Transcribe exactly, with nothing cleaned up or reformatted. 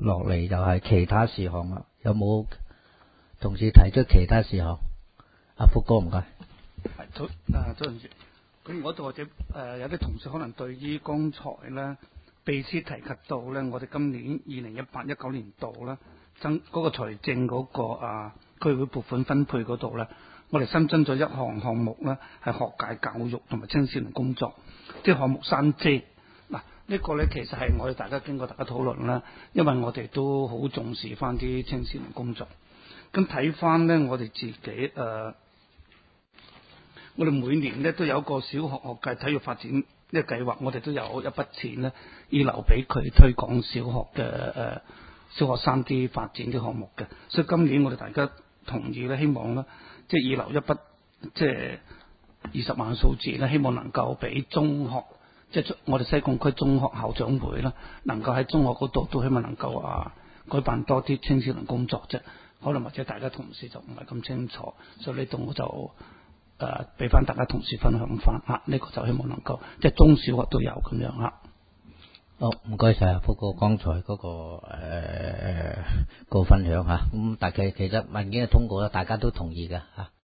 落嚟就係其他事項啦。有冇同事提出其他事項？阿福哥唔該。 係，多啊，多謝。咁我度或者誒、呃、有啲同事可能對於剛才咧秘書提及到咧，我哋今年二零一八一九年度咧增嗰個財政嗰、那個啊區會撥款分配嗰度咧，我哋新增咗一項項目咧，係學界教育同埋青少年工作，即係項目三 J。嗱，呢個咧其實係我哋大家經過大家討論啦，因為我哋都好重視翻啲青少年工作。咁睇翻咧，我哋自己誒。呃我哋每年咧都有一個小學學界體育發展呢個計劃，我哋都有一筆錢咧，要留俾佢推廣小學嘅誒、呃、小學三 D 發展啲項目嘅。所以今年我哋大家同意咧，希望咧即係要留一筆即係二十萬數字咧，希望能夠俾中學即係我哋西貢區中學校長會啦，能夠喺中學嗰度都希望能夠啊舉辦多啲青少年工作啫。可能或者大家同事就唔係咁清楚，所以呢度我就。誒，俾翻、呃、大家同事分享翻嚇，呢、啊這個就希望能夠即係中小學都有咁樣嚇。 好，唔該晒福哥剛才嗰、那個誒、呃那個分享嚇。咁但係其實文件嘅通過咧，大家都同意嘅嚇。